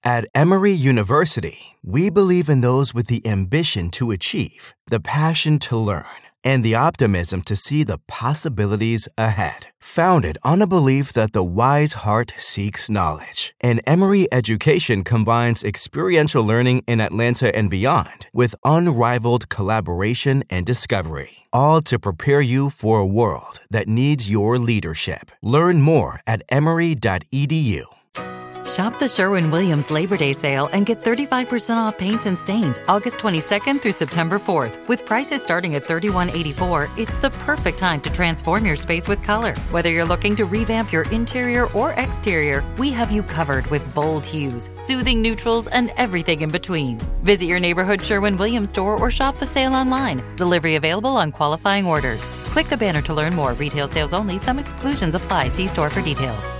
At Emory University, we believe in those with the ambition to achieve, the passion to learn, and the optimism to see the possibilities ahead. Founded on a belief that the wise heart seeks knowledge, and Emory education combines experiential learning in Atlanta and beyond with unrivaled collaboration and discovery, all to prepare you for a world that needs your leadership. Learn more at emory.edu. Shop the Sherwin-Williams Labor Day sale and get 35% off paints and stains August 22nd through September 4th. With prices starting at $31.84, it's the perfect time to transform your space with color. Whether you're looking to revamp your interior or exterior, we have you covered with bold hues, soothing neutrals, and everything in between. Visit your neighborhood Sherwin-Williams store or shop the sale online. Delivery available on qualifying orders. Click the banner to learn more. Retail sales only. Some exclusions apply. See store for details.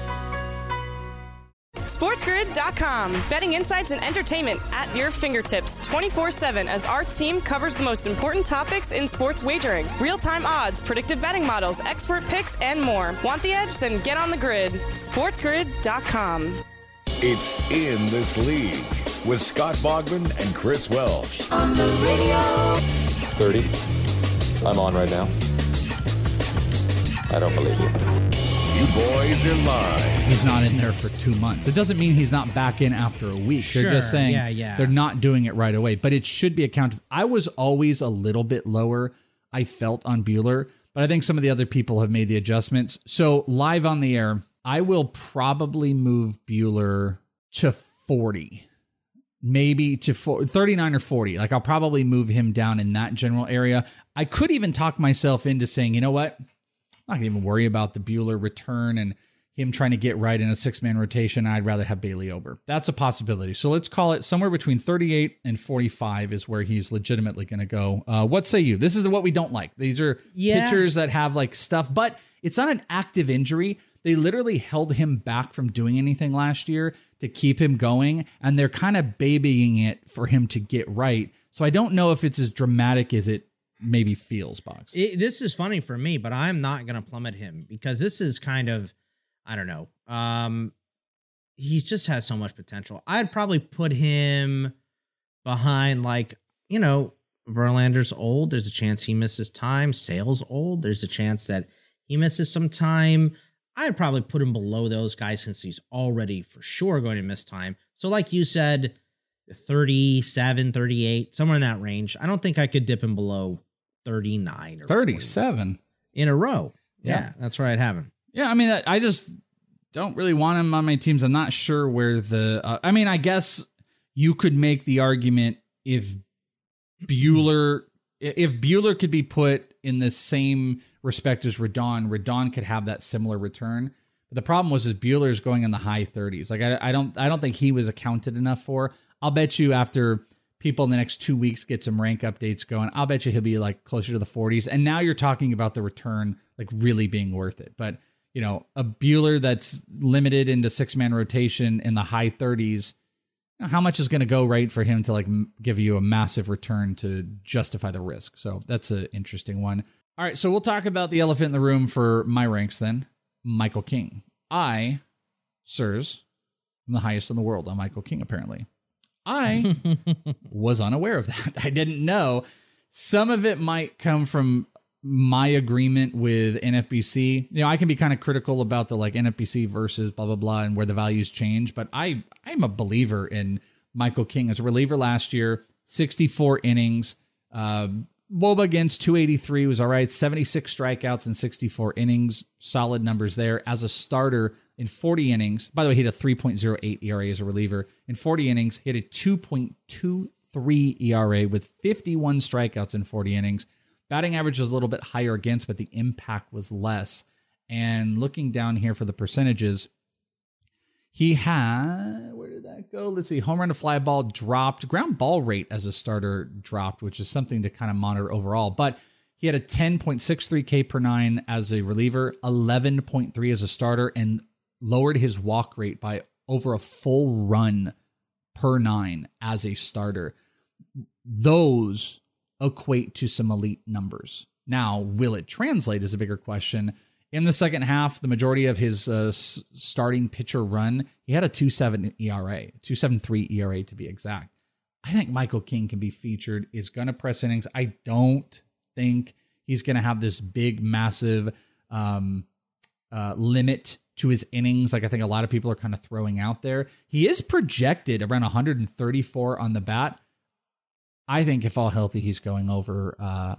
SportsGrid.com. Betting insights and entertainment at your fingertips 24/7 as our team covers the most important topics in sports wagering. Real-time odds, predictive betting models, expert picks, and more. Want the edge? Then get on the grid. SportsGrid.com. It's In This League with Scott Bogman and Chris Welsh. On the radio. 30. I'm on right now. I don't believe you. You boys are live. He's not in there for 2 months. It doesn't mean he's not back in after a week. Sure, they're just saying they're not doing it right away. But it should be accounted. I was always a little bit lower, I felt, on Buehler. But I think some of the other people have made the adjustments. So live on the air, I will probably move Buehler to 40. Maybe to 39 or 40. Like, I'll probably move him down in that general area. I could even talk myself into saying, you know what? I'm not going to even worry about the Buehler return and him trying to get right in a six-man rotation. I'd rather have Bailey Ober. That's a possibility. So let's call it somewhere between 38 and 45 is where he's legitimately going to go. What say you? This is what we don't like. These are pitchers that have like stuff, but it's not an active injury. They literally held him back from doing anything last year to keep him going, and they're kind of babying it for him to get right. So I don't know if it's as dramatic as it maybe feels, Box. This is funny for me, but I'm not going to plummet him because this is kind of, I don't know. He just has so much potential. I'd probably put him behind, like, you know, Verlander's old. There's a chance he misses time. Sale's old. There's a chance that he misses some time. I'd probably put him below those guys since he's already for sure going to miss time. So like you said, 37, 38, somewhere in that range. I don't think I could dip him below 39 or 37 in a row. Yeah, that's where I'd have him. Yeah, I mean, I just don't really want him on my teams. I'm not sure where the... I mean, I guess you could make the argument if Buehler could be put in the same respect as Rodon could have that similar return. But the problem was Buehler's going in the high 30s. Like, I don't think he was accounted enough for. I'll bet you after people in the next 2 weeks get some rank updates going, I'll bet you he'll be like closer to the 40s. And now you're talking about the return like really being worth it. But, you know, a Buehler that's limited into six-man rotation in the high 30s, you know, how much is going to go right for him to like give you a massive return to justify the risk? So that's an interesting one. All right, so we'll talk about the elephant in the room for my ranks then. Michael King. Sirs, I'm the highest in the world on Michael King, apparently. I was unaware of that. I didn't know. Some of it might come from my agreement with NFBC. You know, I can be kind of critical about the like NFBC versus blah, blah, blah, and where the values change. But I'm a believer in Michael King as a reliever last year, 64 innings. Woba against 283 was all right. 76 strikeouts in 64 innings. Solid numbers there. As a starter in 40 innings, by the way, he had a 3.08 ERA as a reliever. In 40 innings, he had a 2.23 ERA with 51 strikeouts in 40 innings. Batting average was a little bit higher against, but the impact was less. And looking down here for the percentages, he had, where did that go? Let's see, home run to fly ball dropped. Ground ball rate as a starter dropped, which is something to kind of monitor overall. But he had a 10.63 K per nine as a reliever, 11.3 as a starter, and lowered his walk rate by over a full run per nine as a starter. Those equate to some elite numbers. Now, will it translate is a bigger question In the second half, the majority of his starting pitcher run, he had a 2.7 ERA, 2.73 ERA to be exact. I think Michael King can be featured, is going to press innings. I don't think he's going to have this big, massive limit to his innings like I think a lot of people are kind of throwing out there. He is projected around 134 on the bat. I think if all healthy, he's going over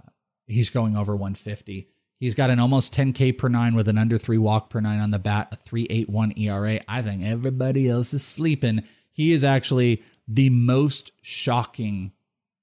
150. He's got an almost 10K per nine with an under 3 walk per nine on the bat, a 3.81 ERA. I think everybody else is sleeping. He is actually the most shocking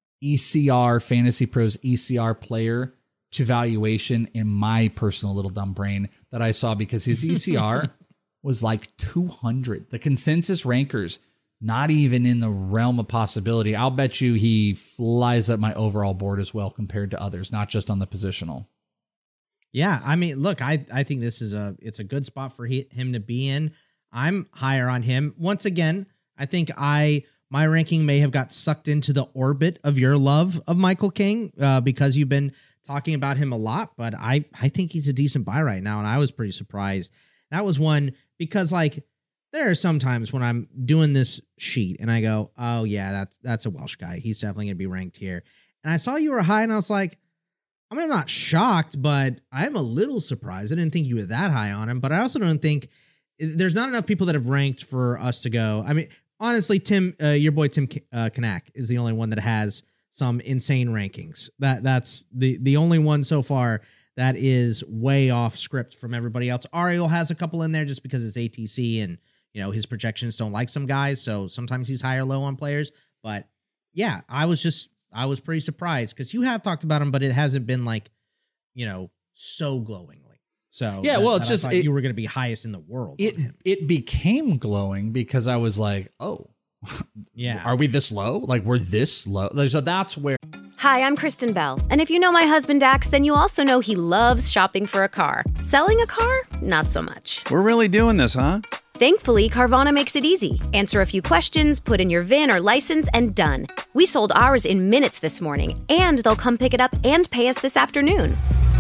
ECR, Fantasy Pros ECR player to valuation in my personal little dumb brain that I saw, because his ECR was like 200. The consensus rankers, not even in the realm of possibility. I'll bet you he flies up my overall board as well compared to others, not just on the positional. Yeah, I mean, look, I think this is it's a good spot for him to be in. I'm higher on him. Once again, I think my ranking may have got sucked into the orbit of your love of Michael King because you've been talking about him a lot, but I think he's a decent buy right now, and I was pretty surprised. That was one because, like, there are some times when I'm doing this sheet and I go, oh yeah, that's a Welsh guy. He's definitely going to be ranked here. And I saw you were high and I was like, I mean, I'm not shocked, but I'm a little surprised. I didn't think you were that high on him, but I also don't think there's not enough people that have ranked for us to go. I mean, honestly, Tim, your boy Tim Kanak is the only one that has some insane rankings. That's the only one so far that is way off script from everybody else. Ariel has a couple in there just because it's ATC and, you know, his projections don't like some guys, so sometimes he's high or low on players. But yeah, I was pretty surprised because you have talked about him, but it hasn't been like, you know, so glowingly. So yeah, well, it's just you were going to be highest in the world. It became glowing because I was like, oh, yeah, are we this low? Like, we're this low. So that's where. Hi, I'm Kristen Bell, and if you know my husband Dax, then you also know he loves shopping for a car. Selling a car, not so much. We're really doing this, huh? Thankfully, Carvana makes it easy. Answer a few questions, put in your VIN or license, and done. We sold ours in minutes this morning, and they'll come pick it up and pay us this afternoon.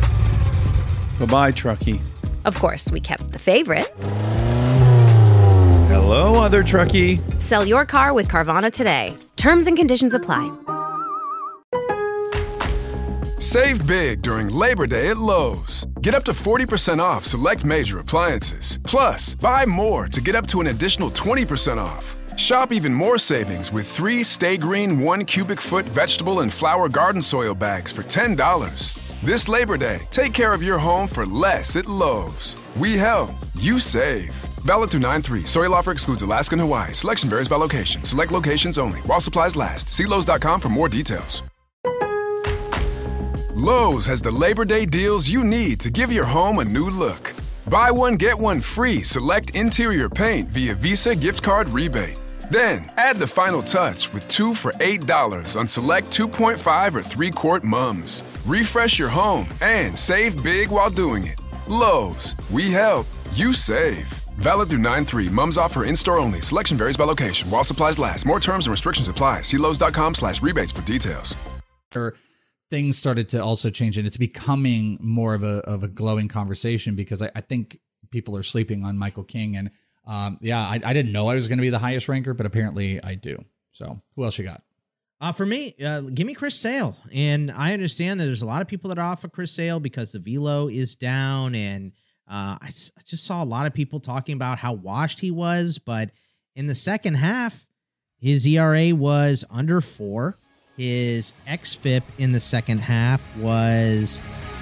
Bye-bye, truckie. Of course, we kept the favorite. Hello, other truckie. Sell your car with Carvana today. Terms and conditions apply. Save big during Labor Day at Lowe's. Get up to 40% off select major appliances. Plus, buy more to get up to an additional 20% off. Shop even more savings with 3 Stay Green 1 cubic foot vegetable and flower garden soil bags for $10. This Labor Day, take care of your home for less at Lowe's. We help, you save. Valid through 9/3. Soil offer excludes Alaska and Hawaii. Selection varies by location. Select locations only. While supplies last. See Lowe's.com for more details. Lowe's has the Labor Day deals you need to give your home a new look. Buy one, get one free select interior paint via Visa gift card rebate. Then, add the final touch with 2 for $8 on select 2.5 or 3-quart mums. Refresh your home and save big while doing it. Lowe's, we help, you save. Valid through 9/3. Mums offer in-store only. Selection varies by location. While supplies last. More terms and restrictions apply. See Lowe's.com/rebates for details. Things started to also change, and it's becoming more of a glowing conversation because I think people are sleeping on Michael King. And I didn't know I was going to be the highest ranker, but apparently I do. So who else you got? For me, give me Chris Sale. And I understand that there's a lot of people that are off of Chris Sale because the velo is down. And I just saw a lot of people talking about how washed he was. But in the second half, his ERA was under 4. His xFIP in the second half was...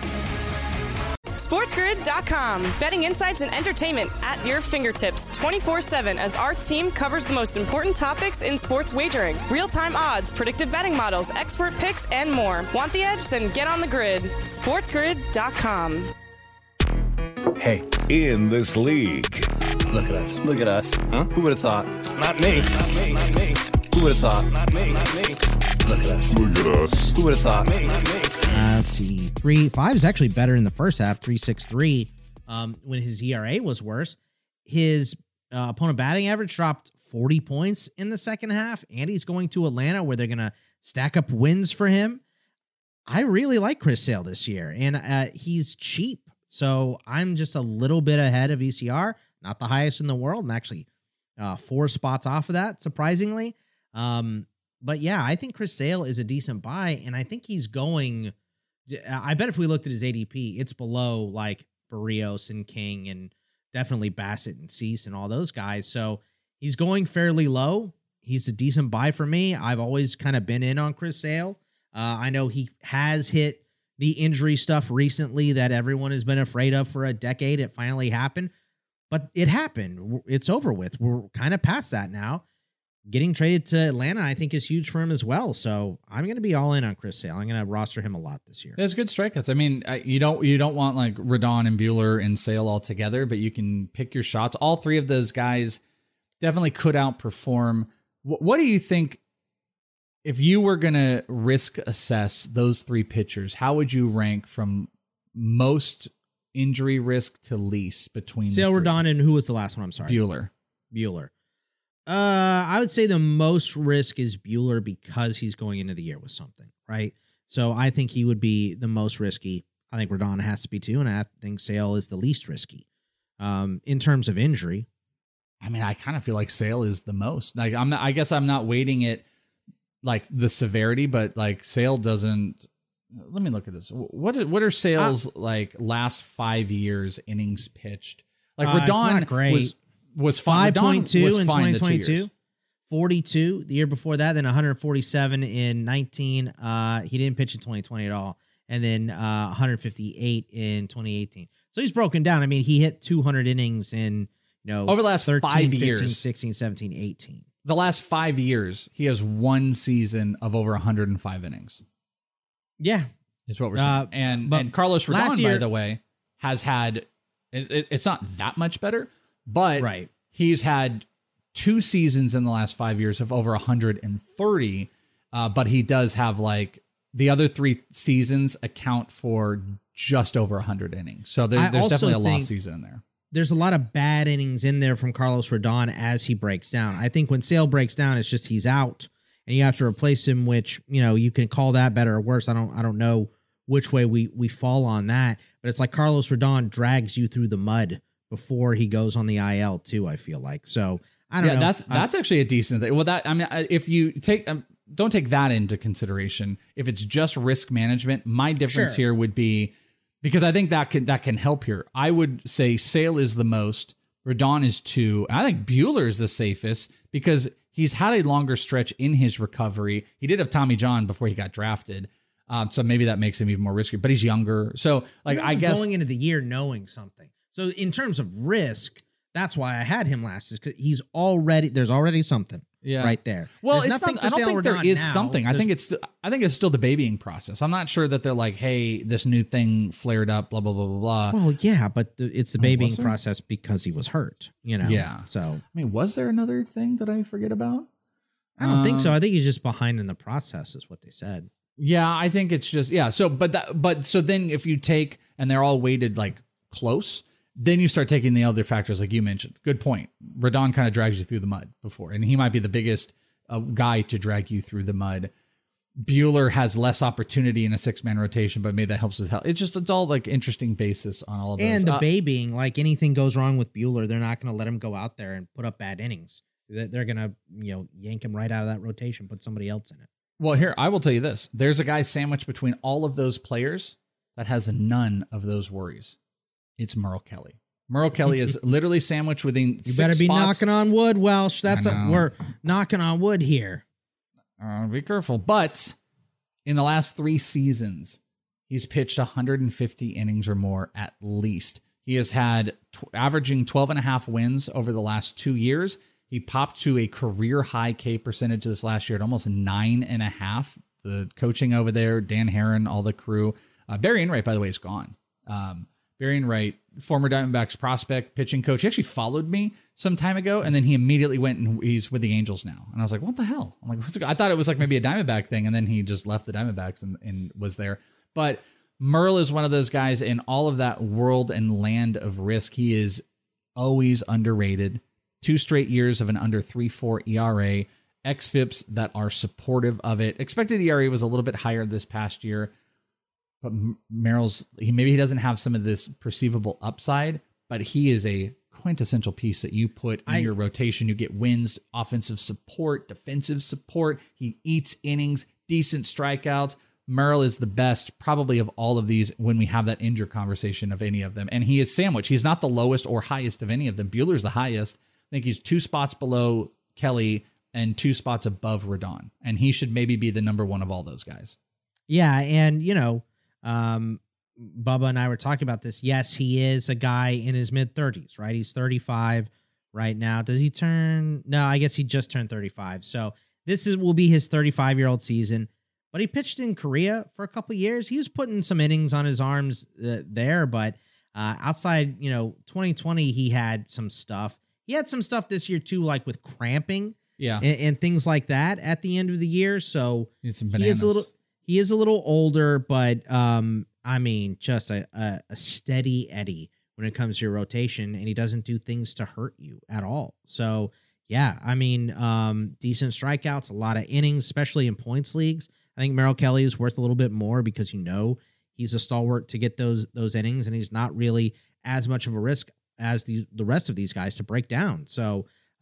SportsGrid.com. Betting insights and entertainment at your fingertips 24/7 as our team covers the most important topics in sports wagering. Real-time odds, predictive betting models, expert picks, and more. Want the edge? Then get on the grid. SportsGrid.com. Hey. In this league. Look at us. Look at us. Huh? Who would have thought? Not me. Not me. Not me. Who would have thought? Not me. Not me. Look at us. Look at us. Who would have thought? Me. Not me. Let's see. 3.5 is actually better in the first half. 3.63. When his ERA was worse, his opponent batting average dropped 40 points in the second half, and he's going to Atlanta where they're going to stack up wins for him. I really like Chris Sale this year, and he's cheap. So I'm just a little bit ahead of ECR, not the highest in the world. I'm actually 4 spots off of that, surprisingly. But yeah, I think Chris Sale is a decent buy, and I think he's going. I bet if we looked at his ADP, it's below like Barrios and King and definitely Bassett and Cease and all those guys. So he's going fairly low. He's a decent buy for me. I've always kind of been in on Chris Sale. I know he has hit the injury stuff recently that everyone has been afraid of for a decade. It finally happened, but it happened. It's over with. We're kind of past that now. Getting traded to Atlanta, I think, is huge for him as well. So I'm going to be all in on Chris Sale. I'm going to roster him a lot this year. There's good strikeouts. I mean, you don't want like Rodon and Buehler and Sale all together, but you can pick your shots. All 3 of those guys definitely could outperform. What do you think, if you were going to risk assess those 3 pitchers, how would you rank from most injury risk to least between Sale, Rodon, and who was the last one? I'm sorry. Buehler. I would say the most risk is Buehler because he's going into the year with something, right? So I think he would be the most risky. I think Rodon has to be too, and I think Sale is the least risky. In terms of injury, I mean, I kind of feel like Sale is the most. Like I guess I'm not weighting it like the severity, but like Sale doesn't. Let me look at this. What are Sale's like last 5 years innings pitched? Like Rodon was 5.2 in 2022, 42 the year before that, then 147 in 19. He didn't pitch in 2020 at all, and then 158 in 2018. So he's broken down. I mean, he hit 200 innings in over the last 13, 5 years, 15, 16, 17, 18. The last 5 years, he has one season of over 105 innings. Yeah, is what we're saying. And Carlos Rodon, by the way, has had. It's not that much better. But he's had 2 seasons in the last 5 years of over 130. But he does have like the other 3 seasons account for just over 100 innings. So there's definitely a lost season in there. There's a lot of bad innings in there from Carlos Rodon as he breaks down. I think when Sale breaks down, it's just he's out and you have to replace him, which, you can call that better or worse. I don't know which way we fall on that. But it's like Carlos Rodon drags you through the mud before he goes on the IL too, I feel like. So I don't know. That's actually a decent thing. Well, if you take, don't take that into consideration. If it's just risk management, my difference here would be, because I think that can help here. I would say Sale is the most, Rodon is 2. And I think Buehler is the safest because he's had a longer stretch in his recovery. He did have Tommy John before he got drafted. So maybe that makes him even more risky, but he's younger. So I guess going into the year knowing something. So in terms of risk, that's why I had him last, is because there's already something right there. Well, I don't think there is something. I think it's still the babying process. I'm not sure that they're like, hey, this new thing flared up, blah, blah, blah, blah, blah. Well, yeah, but it's the babying process because he was hurt, Yeah. So, I mean, was there another thing that I forget about? I don't think so. I think he's just behind in the process is what they said. Yeah, I think it's just, So, so then if you take, and they're all weighted like close, then you start taking the other factors like you mentioned. Good point. Rodon kind of drags you through the mud before, and he might be the biggest guy to drag you through the mud. Buehler has less opportunity in a 6-man rotation, but maybe that helps with health. It's all like interesting basis on all of those. And the babying, like anything goes wrong with Buehler, they're not going to let him go out there and put up bad innings. They're going to, yank him right out of that rotation, put somebody else in it. Well, here, I will tell you this. There's a guy sandwiched between all of those players that has none of those worries. It's Merle Kelly. Merle Kelly is literally sandwiched within 6 spots. You better be knocking on wood, Welsh. We're knocking on wood here. Be careful. But in the last 3 seasons, he's pitched 150 innings or more at least. He has had averaging 12.5 wins over the last 2 years. He popped to a career high K percentage this last year at almost 9.5. The coaching over there, Dan Herron, all the crew. Barry Enright, by the way, is gone. Barry Enright, former Diamondbacks prospect, pitching coach. He actually followed me some time ago, and then he immediately went and he's with the Angels now. And I was like, what the hell? I'm like, I thought it was like maybe a Diamondback thing, and then he just left the Diamondbacks and was there. But Merle is one of those guys in all of that world and land of risk. He is always underrated. 2 straight years of an under 3.4 ERA, xFIPs that are supportive of it. Expected ERA was a little bit higher this past year. but maybe he doesn't have some of this perceivable upside, but he is a quintessential piece that you put in your rotation. You get wins, offensive support, defensive support. He eats innings, decent strikeouts. Merrill is the best probably of all of these when we have that injury conversation of any of them. And he is sandwiched. He's not the lowest or highest of any of them. Buehler's the highest. I think he's 2 spots below Kelly and 2 spots above Rodon. And he should maybe be the number one of all those guys. Yeah. And, Bubba and I were talking about this. Yes, he is a guy in his mid-30s, right? He's 35 right now. Does he turn? No, I guess he just turned 35. So will be his 35-year-old season. But he pitched in Korea for a couple of years. He was putting some innings on his arms there, but outside, 2020, he had some stuff. He had some stuff this year too, like with cramping, and things like that at the end of the year. So he is a little older, but just a steady Eddie when it comes to your rotation, and he doesn't do things to hurt you at all. So decent strikeouts, a lot of innings, especially in points leagues. I think Merrill Kelly is worth a little bit more because he's a stalwart to get those innings, and he's not really as much of a risk as the rest of these guys to break down. So,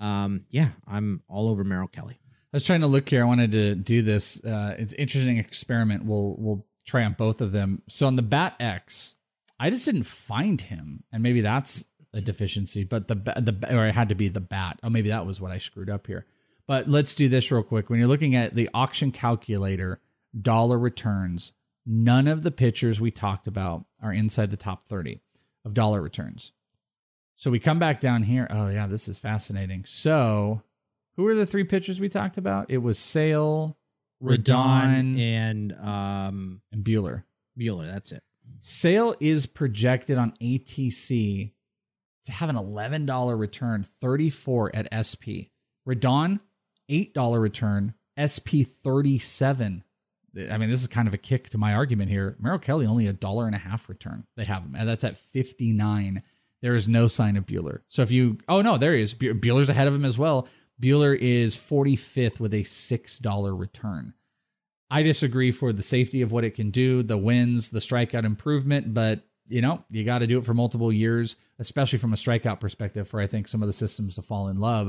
I'm all over Merrill Kelly. I was trying to look here. I wanted to do this. It's an interesting experiment. We'll try on both of them. So on the Bat X, I just didn't find him, and maybe that's a deficiency. But or it had to be the bat. Oh, maybe that was what I screwed up here. But let's do this real quick. When you're looking at the auction calculator, dollar returns, none of the pitchers we talked about are inside the top 30 of dollar returns. So we come back down here. Oh, yeah, this is fascinating. So who were the 3 pitchers we talked about? It was Sale, Rodon, and Buehler. Buehler, that's it. Sale is projected on ATC to have an $11 return, 34 at SP. Rodon, $8 return, SP 37. I mean, this is kind of a kick to my argument here. Merrill Kelly only $1.50 return. They have him, and that's at 59. There is no sign of Buehler. So there he is. Buehler's ahead of him as well. Buehler is 45th with a $6 return. I disagree for the safety of what it can do, the wins, the strikeout improvement, but you got to do it for multiple years, especially from a strikeout perspective for I think some of the systems to fall in love.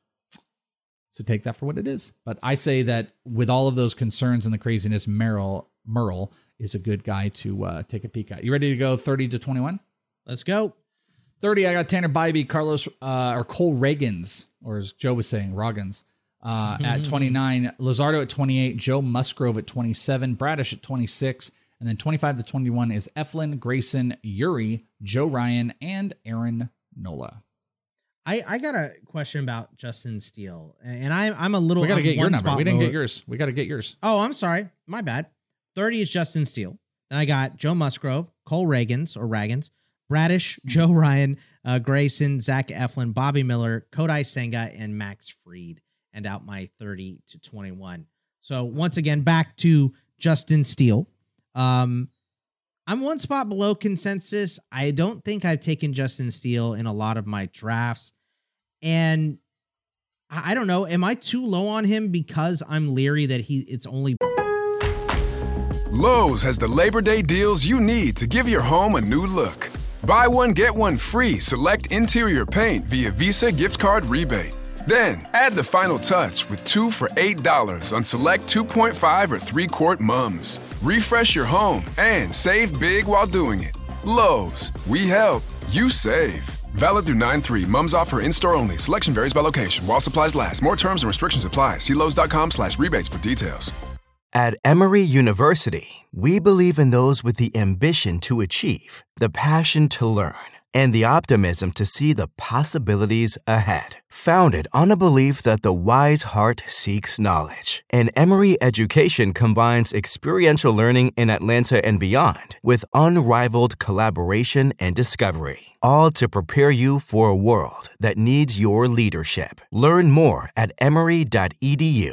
So take that for what it is. But I say that with all of those concerns and the craziness, Merrill is a good guy to take a peek at. You ready to go 30 to 21? Let's go. 30, I got Tanner Bybee, Cole Ragans, or as Joe was saying, Roggins, at 29. Luzardo at 28. Joe Musgrove at 27. Bradish at 26. And then 25 to 21 is Eflin, Grayson, Yuri, Joe Ryan, and Aaron Nola. I got a question about Justin Steele, and I'm a little. We got to get your number. We didn't get yours. We got to get yours. Oh, I'm sorry. My bad. 30 is Justin Steele. Then I got Joe Musgrove, Cole Ragans, Bradish, Joe Ryan, Grayson, Zach Eflin, Bobby Miller, Kodai Senga, and Max Fried, and out my 30 to 21. So once again, back to Justin Steele. I'm 1 spot below consensus. I don't think I've taken Justin Steele in a lot of my drafts. And I don't know, am I too low on him because I'm leery that it's only... Lowe's has the Labor Day deals you need to give your home a new look. Buy one, get one free select interior paint via Visa gift card rebate. Then add the final touch with 2 for $8 on select 2.5 or 3-quart mums. Refresh your home and save big while doing it. Lowe's, we help, you save. Valid through 9/3. Mums offer in-store only. Selection varies by location. While supplies last. More terms and restrictions apply. See Lowe's.com/rebates for details. At Emory University, we believe in those with the ambition to achieve, the passion to learn, and the optimism to see the possibilities ahead. Founded on a belief that the wise heart seeks knowledge. And Emory education combines experiential learning in Atlanta and beyond with unrivaled collaboration and discovery. All to prepare you for a world that needs your leadership. Learn more at emory.edu.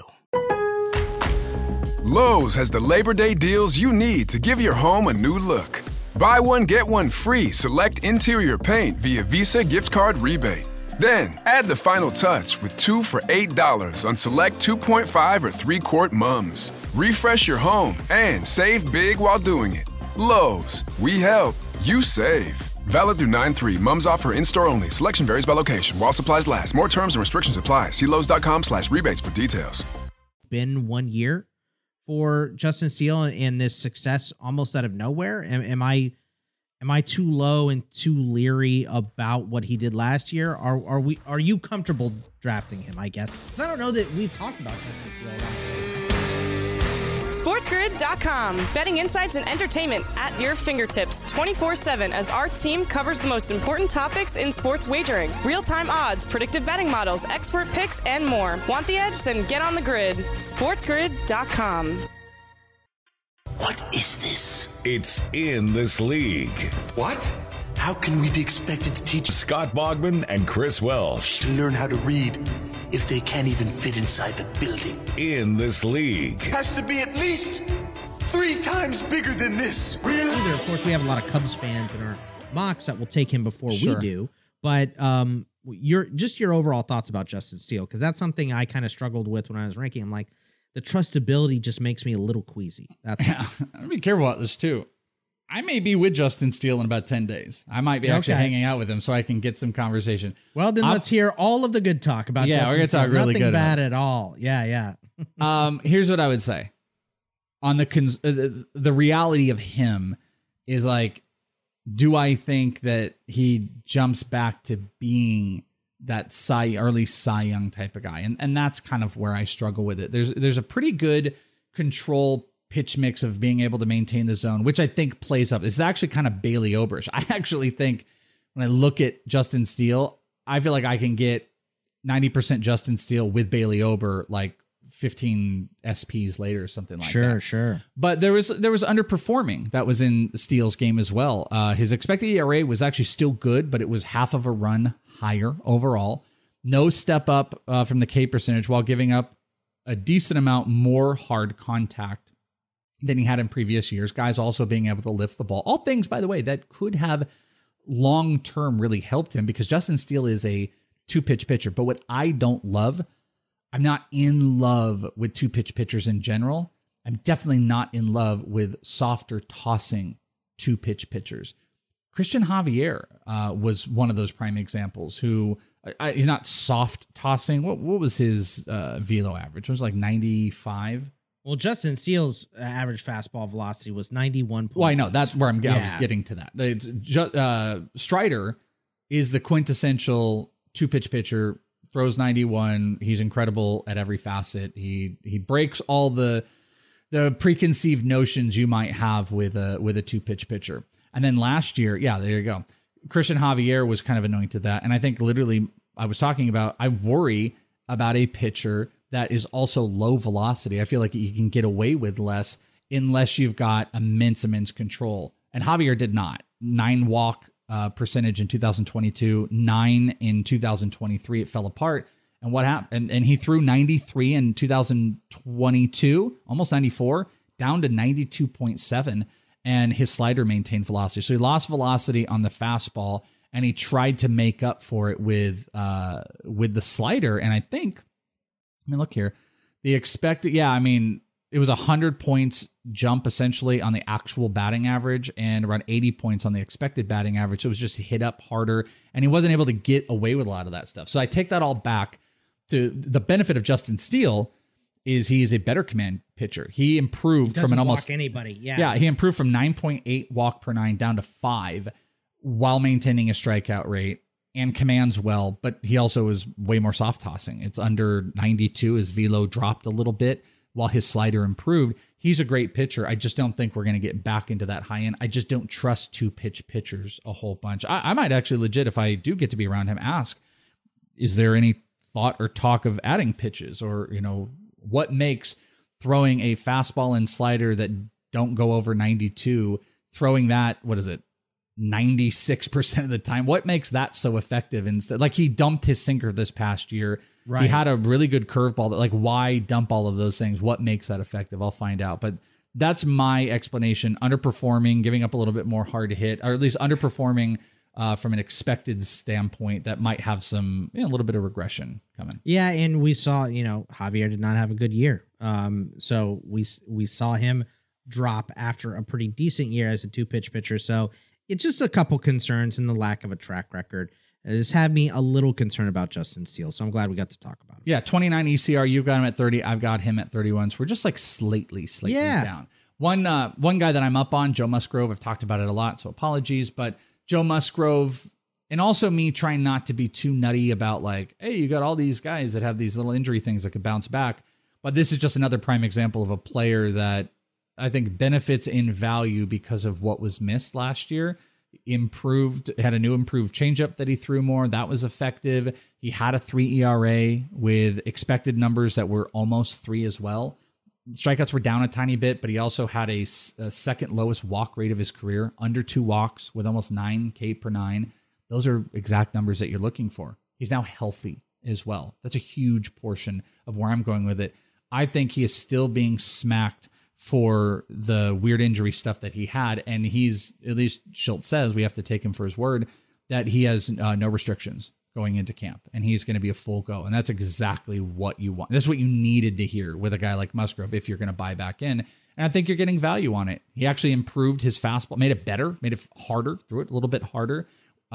Lowe's has the Labor Day deals you need to give your home a new look. Buy one, get one free select interior paint via Visa gift card rebate. Then add the final touch with 2 for $8 on select 2.5 or 3-quart mums. Refresh your home and save big while doing it. Lowe's, we help, you save. Valid through 9/3. Mums offer in-store only. Selection varies by location. While supplies last. More terms and restrictions apply. See Lowe's.com/rebates for details. Been 1 year for Justin Steele and this success almost out of nowhere. Am I too low and too leery about what he did last year? Are you comfortable drafting him, I guess? Because I don't know that we've talked about Justin Steele a lot. SportsGrid.com. Betting insights and entertainment at your fingertips 24/7 as our team covers the most important topics in sports wagering. Real-time odds, predictive betting models, expert picks, and more. Want the edge? Then get on the grid. SportsGrid.com. What is this? It's In This League. What? How can we be expected to teach Scott Bogman and Chris Welsh to learn how to read if they can't even fit inside the building? In This League. Has to be at least 3 times bigger than this. Really? Either, of course, we have a lot of Cubs fans in our mocks that will take him before we do. But your overall thoughts about Justin Steele, because that's something I kind of struggled with when I was ranking. I'm like, the trustability just makes me a little queasy. That's I'm be careful about this too. I may be with Justin Steele in about 10 days. I might be actually hanging out with him so I can get some conversation. Well, then let's hear all of the good talk about Justin we're going to talk Steele. really Nothing good bad at all. Yeah. Here's what I would say. On the reality of him is like, do I think that he jumps back to being that early Cy Young type of guy? And that's kind of where I struggle with it. There's a pretty good control pitch mix of being able to maintain the zone, which I think plays up. It's actually kind of Bailey Oberish. I actually think when I look at Justin Steele, I feel like I can get 90% Justin Steele with Bailey Ober like 15 SPs later or something like that. Sure. But there was underperforming that was in Steele's game as well. His expected ERA was actually still good, but it was half of a run higher overall. No step up from the K percentage while giving up a decent amount more hard contact than he had in previous years. Guys also being able to lift the ball. All things, by the way, that could have long-term really helped him because Justin Steele is a 2-pitch pitcher. But what I don't love, I'm not in love with 2-pitch pitchers in general. I'm definitely not in love with softer tossing 2-pitch pitchers. Christian Javier was one of those prime examples who, he's not soft tossing. What was his velo average? It was like 95. Well, Justin Steele's average fastball velocity was 91. Well, I know. That's where I was getting to that. Strider is the quintessential 2-pitch pitcher, throws 91. He's incredible at every facet. He breaks all the preconceived notions you might have with a 2-pitch pitcher. And then last year, there you go. Christian Javier was kind of annoying to that. And I think literally I was talking about, I worry about a pitcher that is also low velocity. I feel like you can get away with less unless you've got immense control. And Javier did not. 9 walk percentage in 2022, 9 in 2023. It fell apart. And what happened? And he threw 93 in 2022, almost 94, down to 92.7. And his slider maintained velocity. So he lost velocity on the fastball, and he tried to make up for it with the slider. And I think, look here. The expected, it was 100 points jump essentially on the actual batting average and around 80 points on the expected batting average. So it was just hit up harder, and he wasn't able to get away with a lot of that stuff. So I take that all back to the benefit of Justin Steele is he is a better command pitcher. He improved from an almost anybody. He improved from 9.8 walk per 9 down to 5 while maintaining a strikeout rate. And commands well, but he also is way more soft tossing. It's under 92. His velo dropped a little bit while his slider improved. He's a great pitcher. I just don't think we're going to get back into that high end. I just don't trust 2-pitch pitchers a whole bunch. I might actually legit, if I do get to be around him, ask, is there any thought or talk of adding pitches? Or, what makes throwing a fastball and slider that don't go over 92, throwing that, 96% of the time. What makes that so effective? Instead, like he dumped his sinker this past year. Right. He had a really good curveball that why dump all of those things? What makes that effective? I'll find out. But that's my explanation. Underperforming, giving up a little bit more hard to hit, or at least underperforming from an expected standpoint that might have some, a little bit of regression coming. Yeah. And we saw, Javier did not have a good year. So we saw him drop after a pretty decent year as a 2-pitch pitcher. So it's just a couple concerns and the lack of a track record. It has had me a little concerned about Justin Steele. So I'm glad we got to talk about it. Yeah, 29 ECR. You've got him at 30. I've got him at 31. So we're just like slightly down. One guy that I'm up on, Joe Musgrove. I've talked about it a lot, so apologies. But Joe Musgrove, and also me trying not to be too nutty about like, hey, you got all these guys that have these little injury things that could bounce back. But this is just another prime example of a player that I think benefits in value because of what was missed last year. Had a new improved changeup that he threw more. That was effective. He had a 3 ERA with expected numbers that were almost 3 as well. Strikeouts were down a tiny bit, but he also had a second lowest walk rate of his career, under 2 walks with almost 9 K per 9. Those are exact numbers that you're looking for. He's now healthy as well. That's a huge portion of where I'm going with it. I think he is still being smacked for the weird injury stuff that he had. And he's, at least Schultz says, we have to take him for his word, that he has no restrictions going into camp and he's going to be a full go. And that's exactly what you want. That's what you needed to hear with a guy like Musgrove if you're going to buy back in. And I think you're getting value on it. He actually improved his fastball, made it better, made it harder, threw it a little bit harder.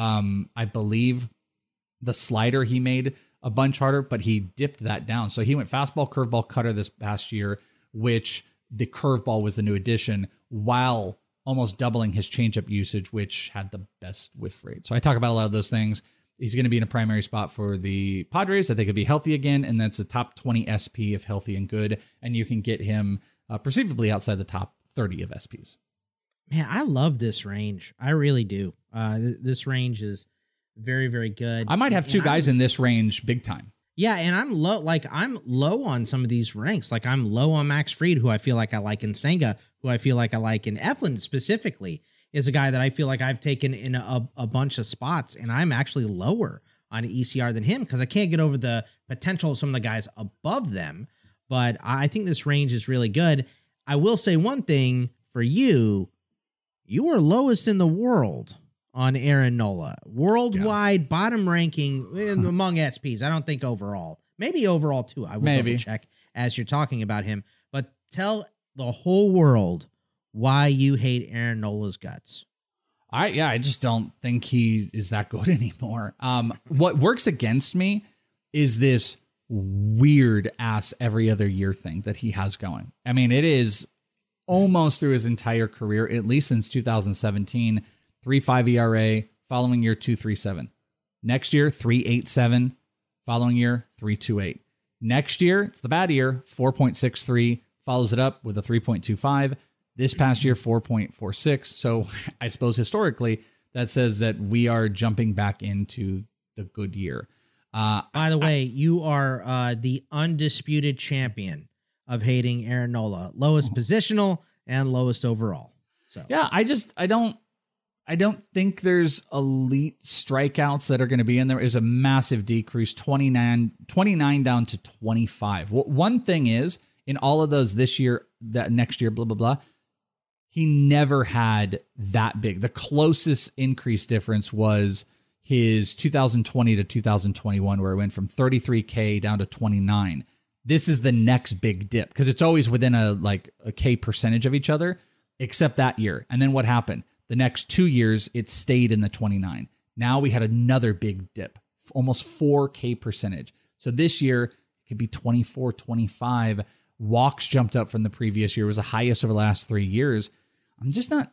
I believe the slider he made a bunch harder, but he dipped that down. So he went fastball, curveball, cutter this past year, which the curveball was the new addition, while almost doubling his changeup usage, which had the best whiff rate. So I talk about a lot of those things. He's going to be in a primary spot for the Padres. I think he'll be healthy again, and that's a top 20 SP if healthy and good, and you can get him perceivably outside the top 30 of SPs. Man, I love this range. I really do. This range is very, very good. I might have two guys in this range big time. Yeah, and I'm low on some of these ranks. Like I'm low on Max Fried, who I feel like I like in Senga, who I feel like I like in Eflin specifically, is a guy that I feel like I've taken in a bunch of spots, and I'm actually lower on ECR than him because I can't get over the potential of some of the guys above them. But I think this range is really good. I will say one thing for you. You are lowest in the world on Aaron Nola. Worldwide bottom ranking among SPs. I don't think overall. Maybe overall too. I will double check as you're talking about him. But tell the whole world why you hate Aaron Nola's guts. I just don't think he is that good anymore. What works against me is this weird ass every other year thing that he has going. I mean, it is almost through his entire career, at least since 2017, 3.5 ERA, following year 2.37. Next year, 3.87, following year 3.28. Next year, it's the bad year, 4.63, follows it up with a 3.25. This past year, 4.46. So I suppose historically, that says that we are jumping back into the good year. By the way, you are the undisputed champion of hating Aaron Nola, lowest positional and lowest overall. So yeah, I don't think there's elite strikeouts that are going to be in there. Is a massive decrease, 29 down to 25. One thing is, in all of those this year, that next year, blah, blah, blah, he never had that big. The closest increase difference was his 2020 to 2021, where it went from 33K down to 29. This is the next big dip because it's always within a K percentage of each other, except that year. And then what happened? The next 2 years, it stayed in the 29. Now we had another big dip, almost 4K percentage. So this year, it could be 24, 25. Walks jumped up from the previous year. It was the highest over the last 3 years. I'm just not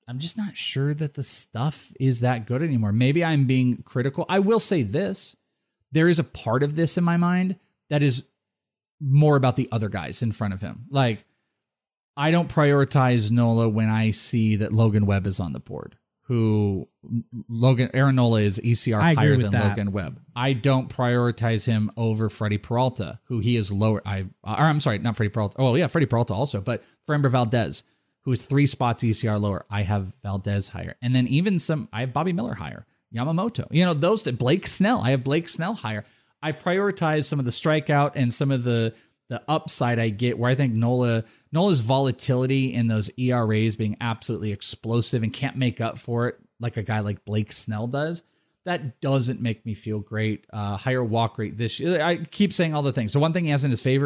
sure that the stuff is that good anymore. Maybe I'm being critical. I will say this. There is a part of this in my mind that is more about the other guys in front of him. Like, I don't prioritize Nola when I see that Logan Webb is on the board. Aaron Nola is ECR higher than Logan Webb. I don't prioritize him over Freddie Peralta, who he is lower. I'm sorry, not Freddie Peralta. Oh yeah, Freddie Peralta also, but Framber Valdez, who is 3 spots ECR lower. I have Valdez higher. And then even I have Bobby Miller higher. Yamamoto. Those, Blake Snell. I have Blake Snell higher. I prioritize some of the strikeout and some of the upside I get, where I think Nola's volatility in those ERAs being absolutely explosive and can't make up for it like a guy like Blake Snell does. That doesn't make me feel great. Higher walk rate this year. I keep saying all the things. So one thing he has in his favor,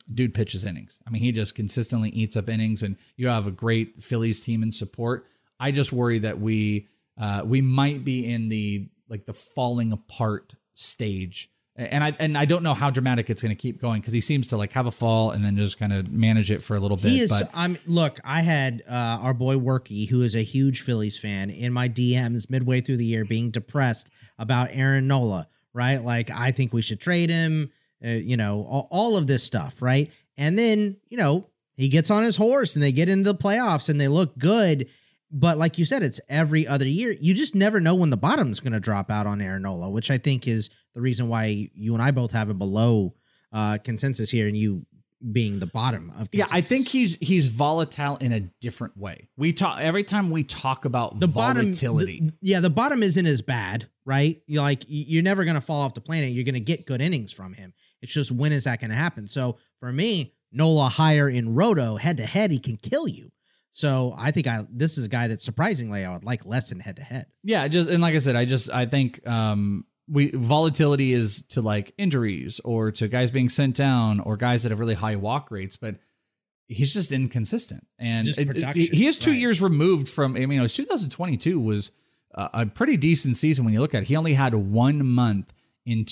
dude pitches innings. I mean, he just consistently eats up innings, and you have a great Phillies team in support. I just worry that we might be in the falling apart stage. And I don't know how dramatic it's going to keep going, because he seems to have a fall and then just kind of manage it for a little bit. Look, I had our boy Worky, who is a huge Phillies fan, in my DMs midway through the year being depressed about Aaron Nola, right? Like, I think we should trade him, all of this stuff, right? And then, he gets on his horse and they get into the playoffs and they look good. But like you said, it's every other year. You just never know when the bottom's going to drop out on Aaron Nola, which I think is the reason why you and I both have a below consensus here, and you being the bottom of consensus. Yeah, I think he's volatile in a different way. Every time we talk about the volatility. The bottom isn't as bad, right? You're never going to fall off the planet. You're going to get good innings from him. It's just, when is that going to happen? So for me, Nola higher in roto, head to head, he can kill you. So I think this is a guy that surprisingly I would like less than head to head. Yeah, and like I said, I think volatility is to injuries or to guys being sent down or guys that have really high walk rates, but he's just inconsistent. And he is 2 years removed from. 2022 was a pretty decent season when you look at it. He only had 1 month in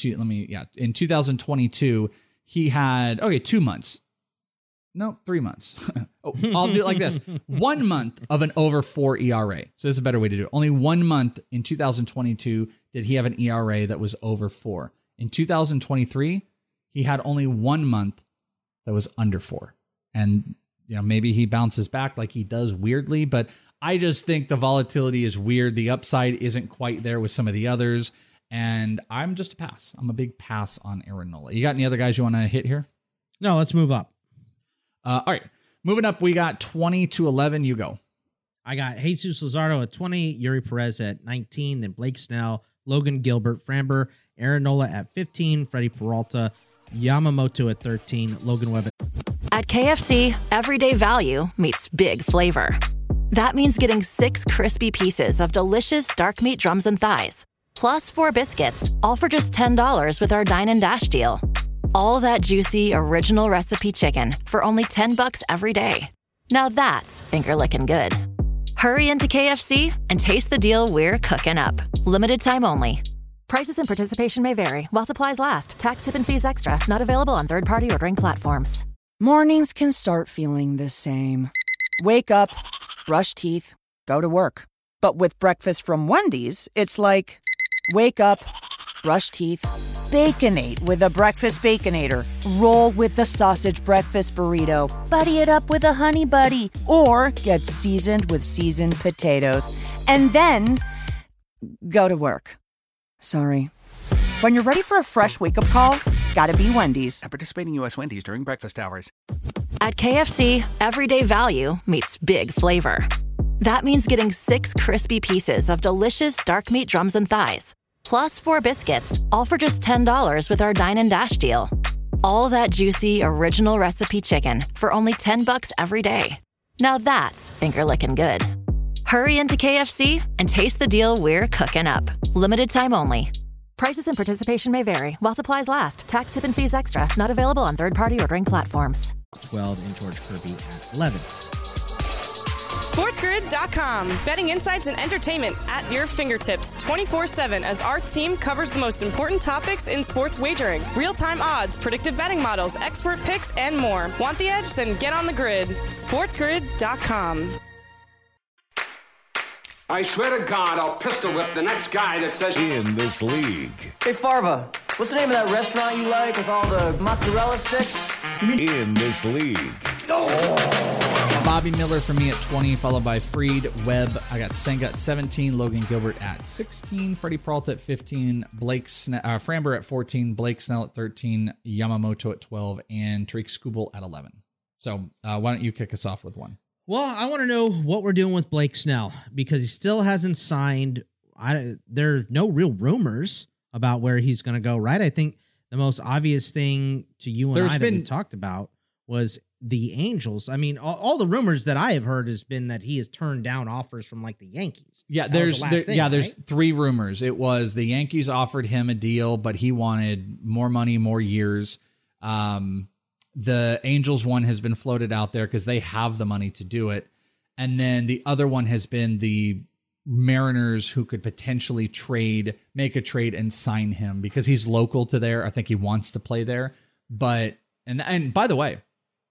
2022. He had 2 months. No, 3 months. I'll do it like this. 1 month of an over 4 ERA. So this is a better way to do it. Only 1 month in 2022 did he have an ERA that was over 4. In 2023, he had only 1 month that was under 4. And maybe he bounces back like he does weirdly, but I just think the volatility is weird. The upside isn't quite there with some of the others. And I'm just a pass. I'm a big pass on Aaron Nola. You got any other guys you want to hit here? No, let's move up. All right. Moving up, we got 20 to 11. You go. I got Jesus Luzardo at 20, Yuri Perez at 19, then Blake Snell, Logan Gilbert, Framber, Aaron Nola at 15, Freddie Peralta, Yamamoto at 13, Logan Webb. At KFC, everyday value meets big flavor. That means getting 6 crispy pieces of delicious dark meat drums and thighs, plus 4 biscuits, all for just $10 with our Dine and Dash deal. All that juicy, original recipe chicken for only $10 every day. Now that's finger-licking good. Hurry into KFC and taste the deal we're cooking up. Limited time only. Prices and participation may vary while supplies last. Tax, tip, and fees extra. Not available on third-party ordering platforms. Mornings can start feeling the same. Wake up, brush teeth, go to work. But with breakfast from Wendy's, it's like, wake up, brush teeth, Baconate with a breakfast Baconator. Roll with the sausage breakfast burrito. Buddy it up with a honey buddy. Or get seasoned with seasoned potatoes. And then go to work. Sorry. When you're ready for a fresh wake-up call, gotta be Wendy's. At participating U.S. Wendy's during breakfast hours. At KFC, everyday value meets big flavor. That means getting 6 crispy pieces of delicious dark meat drums and thighs, plus 4 biscuits, all for just $10 with our Dine and Dash deal. All that juicy, original recipe chicken for only $10 every day. Now that's finger-licking good. Hurry into KFC and taste the deal we're cooking up. Limited time only. Prices and participation may vary while supplies last. Tax, tip, and fees extra. Not available on third-party ordering platforms. 12 and George Kirby at 11. SportsGrid.com. Betting insights and entertainment at your fingertips 24/7 as our team covers the most important topics in sports wagering. Real-time odds, predictive betting models, expert picks, and more. Want the edge? Then get on the grid. SportsGrid.com. I swear to God, I'll pistol whip the next guy that says... In this league. Hey, Farva, what's the name of that restaurant you like with all the mozzarella sticks? In this league. Oh. Bobby Miller for me at 20, followed by Freed, Webb. I got Senga at 17, Logan Gilbert at 16, Freddie Peralta at 15, Framber at 14, Blake Snell at 13, Yamamoto at 12, and Tariq Skubal at 11. So why don't you kick us off with one? Well, I want to know what we're doing with Blake Snell because he still hasn't signed. There are no real rumors about where he's going to go, right? I think the most obvious thing to you and that we talked about was the Angels. I mean, all the rumors that I have heard has been that he has turned down offers from like the Yankees. Yeah, there's 3 rumors. It was the Yankees offered him a deal, but he wanted more money, more years. The Angels one has been floated out there because they have the money to do it. And then the other one has been the Mariners, who could potentially make a trade and sign him because he's local to there. I think he wants to play there. But, and by the way,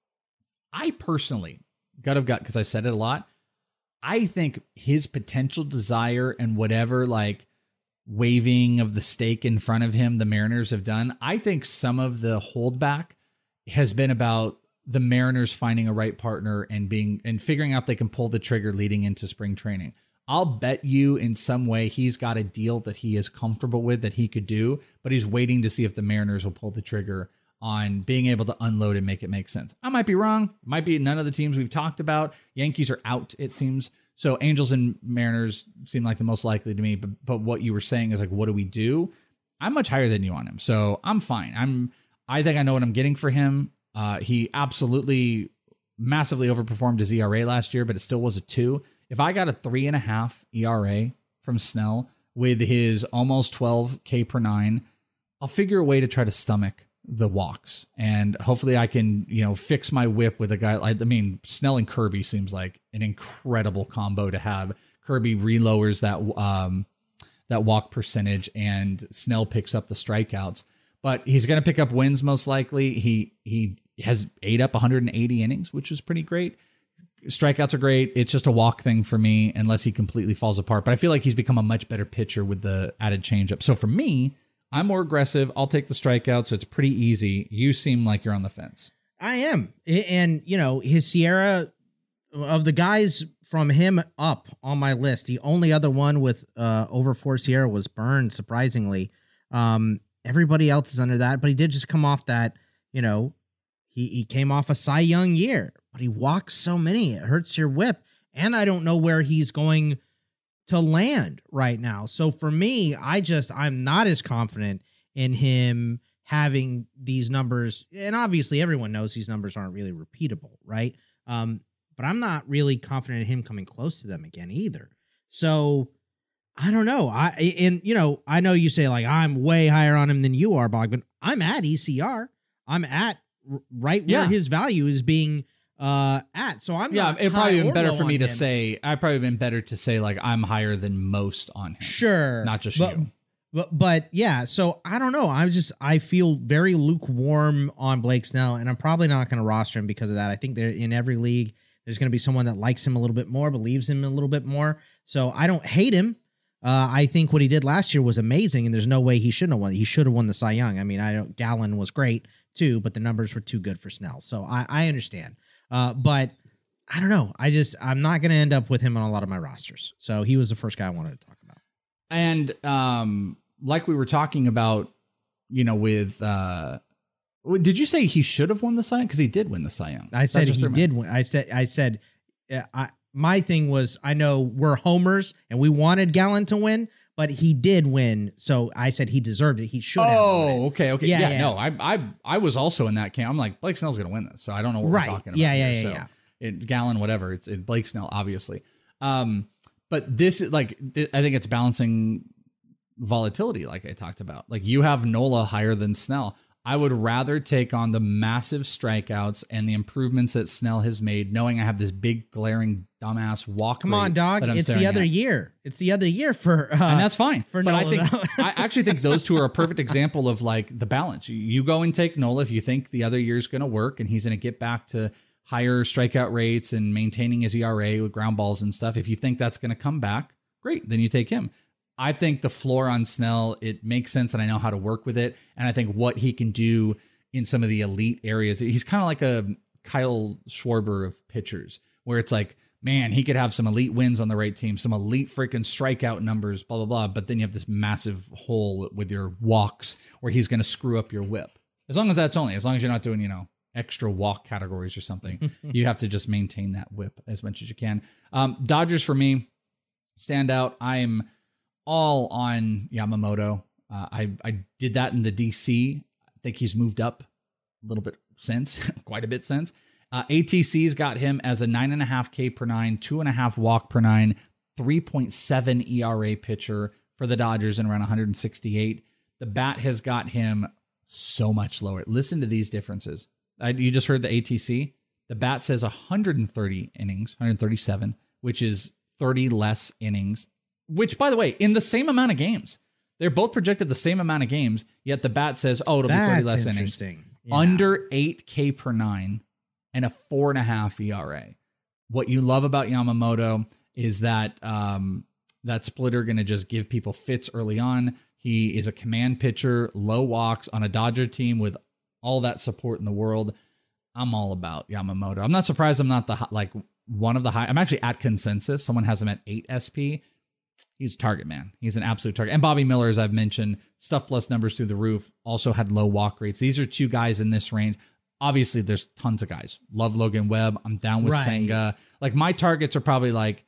I personally, gut of gut, because I've said it a lot, I think his potential desire and whatever like waving of the stake in front of him the Mariners have done, I think some of the holdback has been about the Mariners finding a right partner and figuring out they can pull the trigger leading into spring training. I'll bet you in some way he's got a deal that he is comfortable with that he could do, but he's waiting to see if the Mariners will pull the trigger on being able to unload and make it make sense. I might be wrong. Might be none of the teams we've talked about. Yankees are out, it seems. So Angels and Mariners seem like the most likely to me. But what you were saying is like, what do we do? I'm much higher than you on him. So I'm fine. I think I know what I'm getting for him. He absolutely massively overperformed his ERA last year, but it still was a 2. If I got a 3.5 ERA from Snell with his almost 12 K per 9, I'll figure a way to try to stomach the walks, and hopefully I can, fix my whip with a guy. I mean, Snell and Kirby seems like an incredible combo to have. Kirby relowers that walk percentage, and Snell picks up the strikeouts. But he's going to pick up wins most likely. He has ate up 180 innings, which is pretty great. Strikeouts are great. It's just a walk thing for me, unless he completely falls apart. But I feel like he's become a much better pitcher with the added changeup. So for me, I'm more aggressive. I'll take the strikeouts. So it's pretty easy. You seem like you're on the fence. I am. And, his Sierra, of the guys from him up on my list, the only other one with over 4 Sierra was Burns, surprisingly. Everybody else is under that, but he did just come off that, he came off a Cy Young year, but he walks so many. It hurts your whip. And I don't know where he's going to land right now. So for me, I'm not as confident in him having these numbers. And obviously everyone knows these numbers aren't really repeatable, right? But I'm not really confident in him coming close to them again either. So I don't know. I know you say like I'm way higher on him than you are, Bogman. I'm at ECR. I'm at right where his value is being at. So I'm it probably been better for me to say. I probably been better to say like I'm higher than most on him. Sure, not just you. But yeah. So I don't know. I feel very lukewarm on Blake Snell, and I'm probably not going to roster him because of that. I think they're in every league. There's going to be someone that likes him a little bit more, believes him a little bit more. So I don't hate him. I think what he did last year was amazing, and there's no way he shouldn't have won. He should have won the Cy Young. I mean, Gallen was great too, but the numbers were too good for Snell. So I understand. But I don't know. I'm not going to end up with him on a lot of my rosters. So he was the first guy I wanted to talk about. And like we were talking about, with did you say he should have won the Cy Young? Because he did win the Cy Young. I said he did win. I said my thing was, I know we're homers and we wanted Gallen to win, but he did win. So I said he deserved it. He should have. Oh, okay. Yeah. No, I was also in that camp. I'm like, Blake Snell's going to win this. So I don't know what we're talking about. Yeah. Gallen, whatever. It's Blake Snell, obviously. But this is like, I think it's balancing volatility, like I talked about. Like you have Nola higher than Snell. I would rather take on the massive strikeouts and the improvements that Snell has made, knowing I have this big glaring dumbass walk. Come on, dog! It's the other year. It's the other year for, and that's fine. For but Nola. I actually think those two are a perfect example of like the balance. You go and take Nola if you think the other year's going to work and he's going to get back to higher strikeout rates and maintaining his ERA with ground balls and stuff. If you think that's going to come back, great, then you take him. I think the floor on Snell, it makes sense, and I know how to work with it. And I think what he can do in some of the elite areas, he's kind of like a Kyle Schwarber of pitchers, where it's like, man, he could have some elite wins on the right team, some elite freaking strikeout numbers, blah, blah, blah. But then you have this massive hole with your walks where he's going to screw up your whip. As long as you're not doing, extra walk categories or something, you have to just maintain that whip as much as you can. Dodgers for me, stand out. I'm all on Yamamoto. I did that in the DC. I think he's moved up a little bit since, quite a bit since. ATC's got him as a 9.5 K per 9, 2.5 walk per 9, 3.7 ERA pitcher for the Dodgers and around 168. The bat has got him so much lower. Listen to these differences. You just heard the ATC. The bat says 130 innings, 137, which is 30 less innings, which, by the way, in the same amount of games. They're both projected the same amount of games, yet the bat says, it'll be 30 less innings. Yeah. Under 8K per 9 and a 4.5 ERA. What you love about Yamamoto is that that splitter going to just give people fits early on. He is a command pitcher, low walks on a Dodger team with all that support in the world. I'm all about Yamamoto. I'm not surprised I'm not one of the high. I'm actually at consensus. Someone has him at 8 SP. He's a target, man. He's an absolute target. And Bobby Miller, as I've mentioned, stuff plus numbers through the roof, also had low walk rates. These are two guys in this range. Obviously, there's tons of guys. Love Logan Webb. I'm down with Senga. Like, my targets are probably like,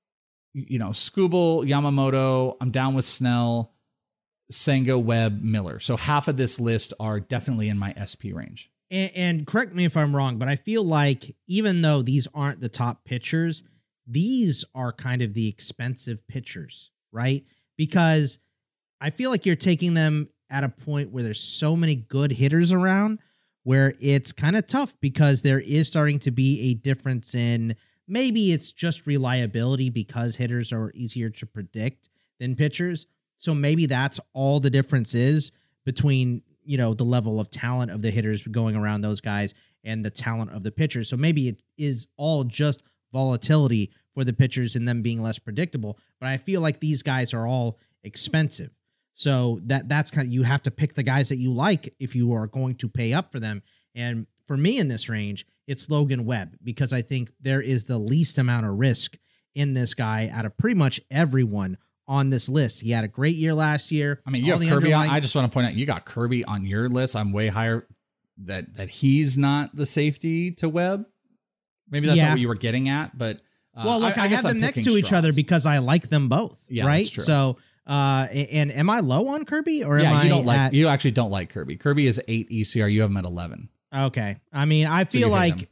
Skubal, Yamamoto. I'm down with Snell, Senga, Webb, Miller. So half of this list are definitely in my SP range. And correct me if I'm wrong, but I feel like even though these aren't the top pitchers, these are kind of the expensive pitchers, right? Because I feel like you're taking them at a point where there's so many good hitters around where it's kind of tough because there is starting to be a difference in maybe it's just reliability because hitters are easier to predict than pitchers. So maybe that's all the difference is between, the level of talent of the hitters going around those guys and the talent of the pitchers. So maybe it is all just volatility for the pitchers and them being less predictable. But I feel like these guys are all expensive. So that's kind of, you have to pick the guys that you like if you are going to pay up for them. And for me in this range, it's Logan Webb, because I think there is the least amount of risk in this guy out of pretty much everyone on this list. He had a great year last year. I mean, you have Kirby on. I just want to point out, you got Kirby on your list. I'm way higher that he's not the safety to Webb. Maybe that's not what you were getting at, but well, look, I have them next to each other because I like them both. Yeah, right. That's true. So, and am I low on Kirby or am you actually don't like Kirby? Kirby is 8 ECR. You have him at 11. Okay. I mean, I feel like,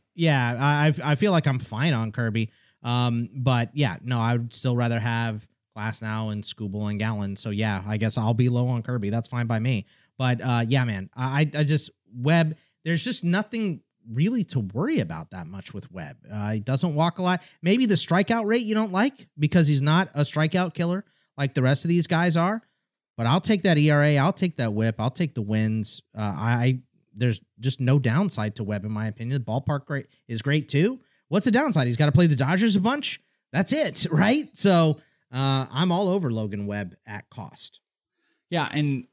I feel like I'm fine on Kirby. But yeah, no, I would still rather have Glasnow and Skubal and Gallen. So yeah, I guess I'll be low on Kirby. That's fine by me. But yeah, man, I just Webb, there's just nothing really to worry about that much with Webb. He doesn't walk a lot. Maybe the strikeout rate you don't like because he's not a strikeout killer like the rest of these guys are. But I'll take that ERA. I'll take that whip. I'll take the wins. There's just no downside to Webb in my opinion. The ballpark is great too. What's the downside? He's got to play the Dodgers a bunch. That's it, right? So I'm all over Logan Webb at cost. Yeah, and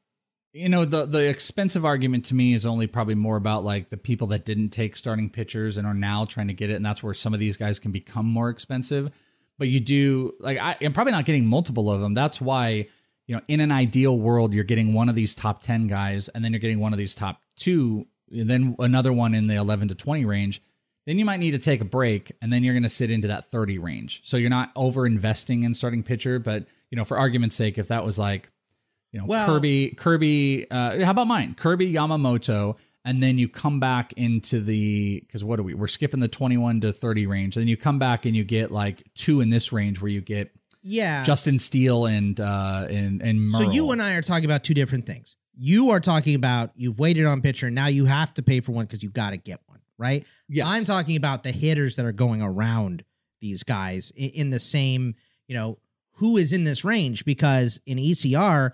the expensive argument to me is only probably more about like the people that didn't take starting pitchers and are now trying to get it, and that's where some of these guys can become more expensive. But you do I'm probably not getting multiple of them. That's why in an ideal world you're getting one of these top 10 guys, and then you're getting one of these top 2, and then another one in the 11 to 20 range. Then you might need to take a break, and then you're going to sit into that 30 range. So you're not over investing in starting pitcher, but for argument's sake, if that was like, Kirby, how about mine? Kirby, Yamamoto, and then you come back into because we're skipping the 21 to 30 range. Then you come back and you get like 2 in this range where you get Justin Steele and Merle. So you and I are talking about two different things. You are talking about you've waited on pitcher, now you have to pay for one because you've got to get one, right? Yes. I'm talking about the hitters that are going around these guys in the same, who is in this range, because in ECR,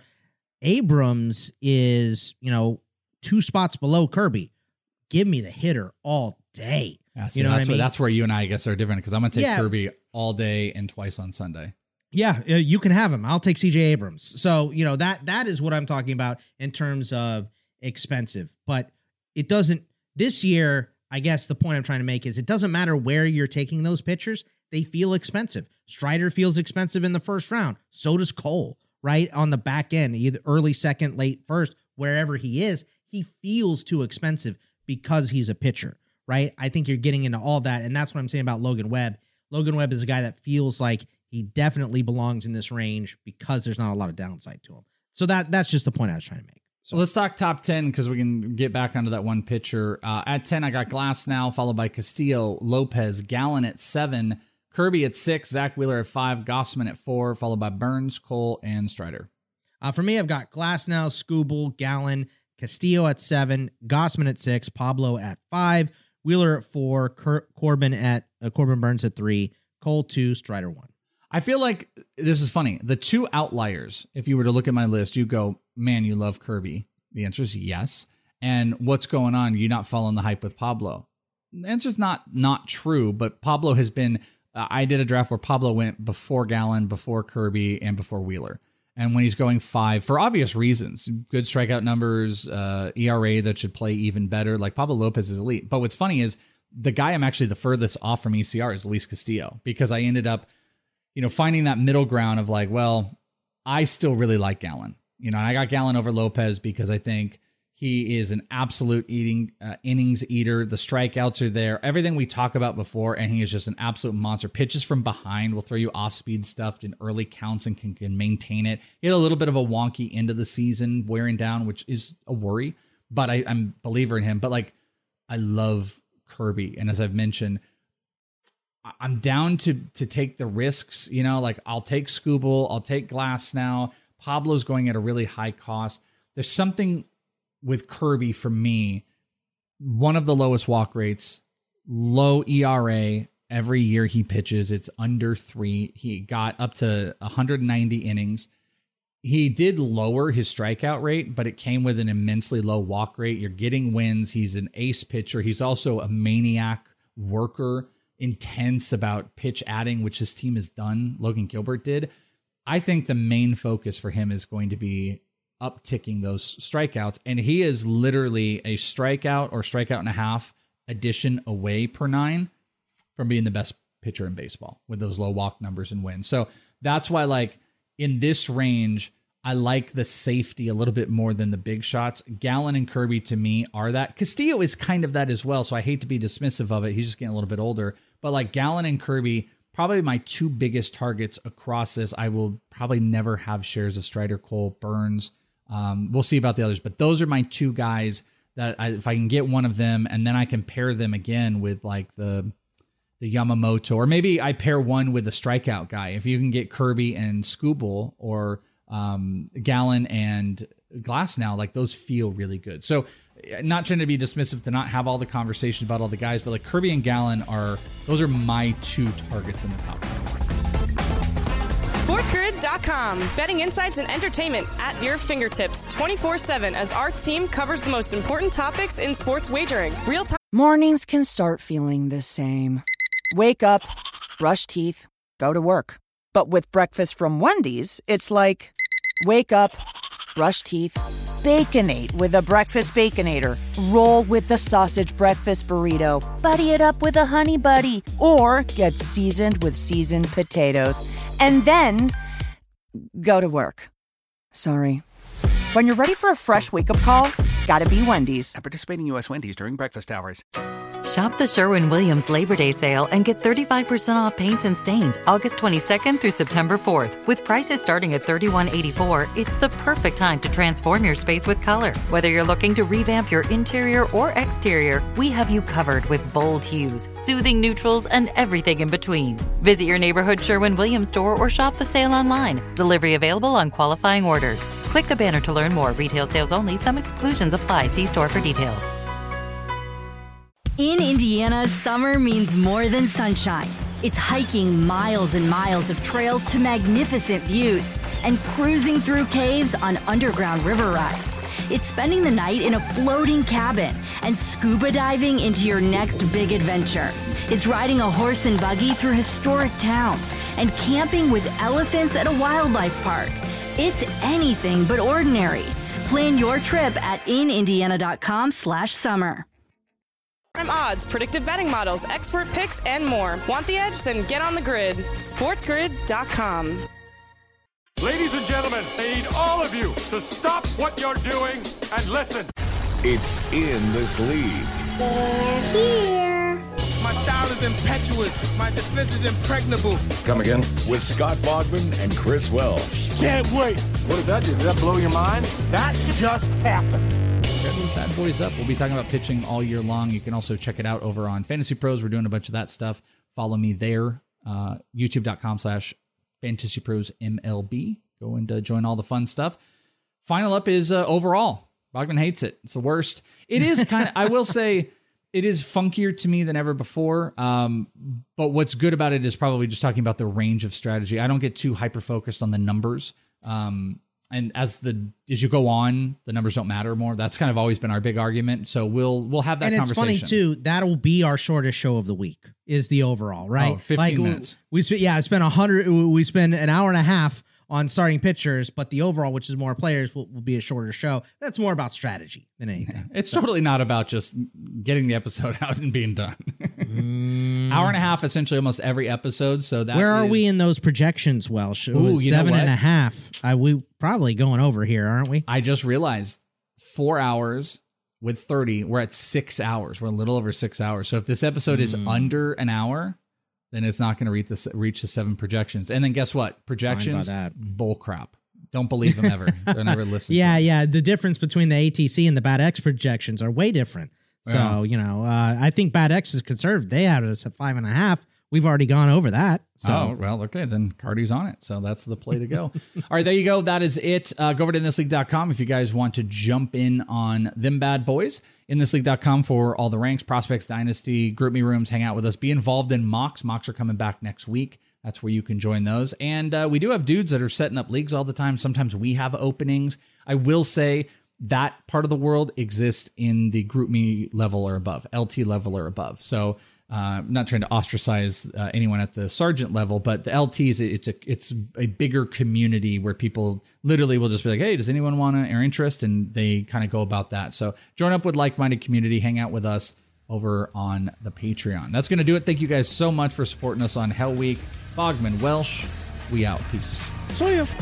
Abrams is, 2 spots below Kirby. Give me the hitter all day. Yeah, see, that's where you and I guess are different, because I'm going to take Kirby all day and twice on Sunday. Yeah, you can have him. I'll take CJ Abrams. So, that is what I'm talking about in terms of expensive. But it doesn't, this year, I guess the point I'm trying to make is it doesn't matter where you're taking those pitchers. They feel expensive. Strider feels expensive in the first round. So does Cole, right? On the back end, either early second, late first, wherever he is, he feels too expensive because he's a pitcher, right? I think you're getting into all that. And that's what I'm saying about Logan Webb. Logan Webb is a guy that feels like he definitely belongs in this range because there's not a lot of downside to him. So that's just the point I was trying to make. So let's talk top 10 because we can get back onto that one pitcher. At 10, I got Glasnow, followed by Castillo, Lopez, Gallen at 7, Kirby at 6, Zach Wheeler at 5, Gossman at 4, followed by Burns, Cole, and Strider. For me, I've got Glasnow, Skubal, Gallen, Castillo at 7, Gausman at 6, Pablo at 5, Wheeler at 4, Corbin Burns at 3, Cole 2, Strider 1. I feel like this is funny. The two outliers, if you were to look at my list, you go, man, you love Kirby. The answer is yes. And what's going on? You're not following the hype with Pablo. The answer is not true, but Pablo has been, I did a draft where Pablo went before Gallen, before Kirby, and before Wheeler. And when he's going 5, for obvious reasons, good strikeout numbers, ERA that should play even better, like Pablo Lopez is elite. But what's funny is the guy I'm actually the furthest off from ECR is Luis Castillo, because I ended up, finding that middle ground of like, well, I still really like Gallen. And I got Gallen over Lopez because I think he is an absolute innings eater. The strikeouts are there. Everything we talk about before, and he is just an absolute monster. Pitches from behind will throw you off-speed stuff in early counts and can maintain it. He had a little bit of a wonky end of the season, wearing down, which is a worry, but I'm a believer in him. But like, I love Kirby, and as I've mentioned, I'm down to take the risks. Like I'll take Skubal, I'll take Glass now. Pablo's going at a really high cost. There's something with Kirby for me, one of the lowest walk rates, low ERA every year he pitches. It's under 3. He got up to 190 innings. He did lower his strikeout rate, but it came with an immensely low walk rate. You're getting wins. He's an ace pitcher. He's also a maniac worker, intense about pitch adding, which his team has done. Logan Gilbert did. I think the main focus for him is going to be upticking those strikeouts. And he is literally a strikeout or strikeout and a half addition away per 9 from being the best pitcher in baseball with those low walk numbers and wins. So that's why, like, in this range, I like the safety a little bit more than the big shots. Gallen and Kirby, to me, are that. Castillo is kind of that as well, so I hate to be dismissive of it. He's just getting a little bit older. But like Gallen and Kirby, probably my 2 biggest targets across this. I will probably never have shares of Strider, Cole, Burns. We'll see about the others, but those are my 2 guys that if I can get one of them, and then I can pair them again with like the Yamamoto, or maybe I pair one with the strikeout guy. If you can get Kirby and Skubal, or Gallen and Glass now, like those feel really good. So not trying to be dismissive to not have all the conversations about all the guys, but like Kirby and Gallen those are my 2 targets in the top 10. SportsGrid.com. Betting insights and entertainment at your fingertips 24/7 as our team covers the most important topics in sports wagering. Real time. Mornings can start feeling the same. Wake up, brush teeth, go to work. But with breakfast from Wendy's, it's like, wake up, brush teeth, Baconate with a Breakfast Baconator. Roll with the Sausage Breakfast Burrito. Buddy it up with a Honey Buddy. Or get seasoned with seasoned potatoes. And then go to work. Sorry. When you're ready for a fresh wake-up call, gotta be Wendy's. At participating U.S. Wendy's during breakfast hours. Shop the Sherwin-Williams Labor Day sale and get 35% off paints and stains August 22nd through September 4th. With prices starting at $31.84, it's the perfect time to transform your space with color. Whether you're looking to revamp your interior or exterior, we have you covered with bold hues, soothing neutrals, and everything in between. Visit your neighborhood Sherwin-Williams store or shop the sale online. Delivery available on qualifying orders. Click the banner to learn more. Retail sales only. Some exclusions apply. See store for details. In Indiana, summer means more than sunshine. It's hiking miles and miles of trails to magnificent views and cruising through caves on underground river rides. It's spending the night in a floating cabin and scuba diving into your next big adventure. It's riding a horse and buggy through historic towns and camping with elephants at a wildlife park. It's anything but ordinary. Plan your trip at inindiana.com/summer. Odds, predictive betting models, expert picks, and more. Want the edge? Then get on the grid. SportsGrid.com. Ladies and gentlemen, I need all of you to stop what you're doing and listen. It's In This League. They're here. My style is impetuous. My defense is impregnable. Come again? With Scott Bogman and Chris Welsh. Can't wait. What does that do? Did that blow your mind? That just happened. Get these bad boys up. We'll be talking about pitching all year long. You can also check it out over on Fantasy Pros. We're doing a bunch of that stuff. Follow me there. YouTube.com/FantasyProsMLB. Go and join all the fun stuff. Final up is overall. Bogman hates it. It's the worst. It is kind of, I will say, it is funkier to me than ever before. But what's good about it is probably just talking about the range of strategy. I don't get too hyper-focused on the numbers. And as you go on, the numbers don't matter more. That's kind of always been our big argument. So we'll have that conversation. And it's funny too. That'll be our shortest show of the week. Is the overall, right? 15 minutes. We spend an hour and a half on starting pitchers, but the overall, which is more players, will be a shorter show. That's more about strategy than anything. It's totally not about just getting the episode out and being done. Hour and a half, essentially almost every episode. So that where are we in those projections, Welsh? Ooh, 7.5. We probably going over here, aren't we? I just realized 4 hours with 30. We're at 6 hours. We're a little over 6 hours. So if this episode is under an hour, then it's not going to reach the 7 projections. And then guess what? Projections, bull crap. Don't believe them ever. They're never listening. Yeah. The difference between the ATC and the Bad X projections are way different. So, I think Bad X is conservative. They had us at 5.5. We've already gone over that. So. Okay. Then Cardi's on it. So that's the play to go. All right, there you go. That is it. Go over to thisleague.com if you guys want to jump in on them bad boys. Thisleague.com for all the ranks, prospects, dynasty, group me rooms, hang out with us, be involved in mocks. Mocks are coming back next week. That's where you can join those. And we do have dudes that are setting up leagues all the time. Sometimes we have openings. I will say that part of the world exists in the group me level or above, LT level or above. So I'm not trying to ostracize anyone at the sergeant level, but the LTs, it's a bigger community where people literally will just be like, hey, does anyone want to air interest? And they kind of go about that. So join up with like-minded community, hang out with us over on the Patreon. That's going to do it. Thank you guys so much for supporting us on Hell Week. Bogman, Welsh, we out. Peace. See ya.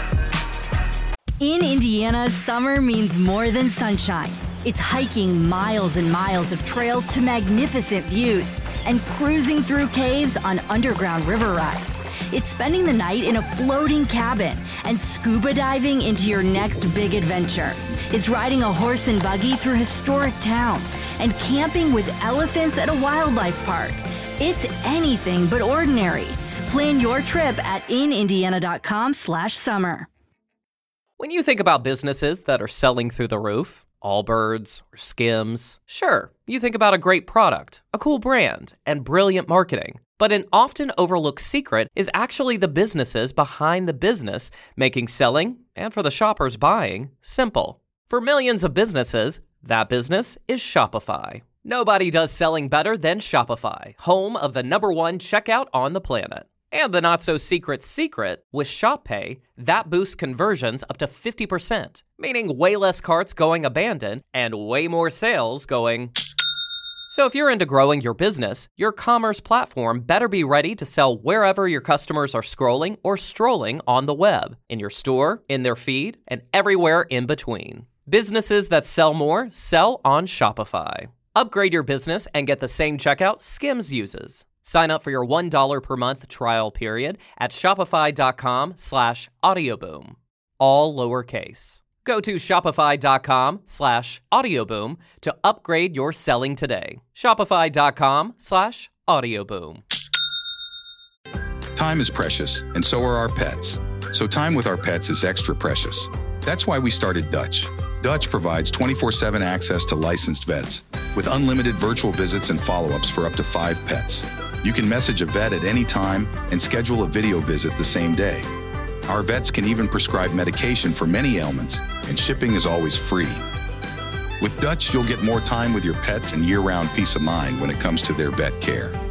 In Indiana, summer means more than sunshine. It's hiking miles and miles of trails to magnificent views and cruising through caves on underground river rides. It's spending the night in a floating cabin and scuba diving into your next big adventure. It's riding a horse and buggy through historic towns and camping with elephants at a wildlife park. It's anything but ordinary. Plan your trip at inindiana.com/summer. When you think about businesses that are selling through the roof, Allbirds or Skims, sure, you think about a great product, a cool brand, and brilliant marketing. But an often overlooked secret is actually the businesses behind the business, making selling, and for the shoppers buying, simple. For millions of businesses, that business is Shopify. Nobody does selling better than Shopify, home of the #1 checkout on the planet. And the not-so-secret secret, with Shop Pay, that boosts conversions up to 50%, meaning way less carts going abandoned and way more sales going... So if you're into growing your business, your commerce platform better be ready to sell wherever your customers are scrolling or strolling on the web, in your store, in their feed, and everywhere in between. Businesses that sell more sell on Shopify. Upgrade your business and get the same checkout Skims uses. Sign up for your $1 per month trial period at shopify.com/audioboom. All lowercase. Go to shopify.com/audioboom to upgrade your selling today. Shopify.com/audioboom. Time is precious, and so are our pets. So time with our pets is extra precious. That's why we started Dutch. Dutch provides 24/7 access to licensed vets with unlimited virtual visits and follow-ups for up to 5 pets. You can message a vet at any time and schedule a video visit the same day. Our vets can even prescribe medication for many ailments, and shipping is always free. With Dutch, you'll get more time with your pets and year-round peace of mind when it comes to their vet care.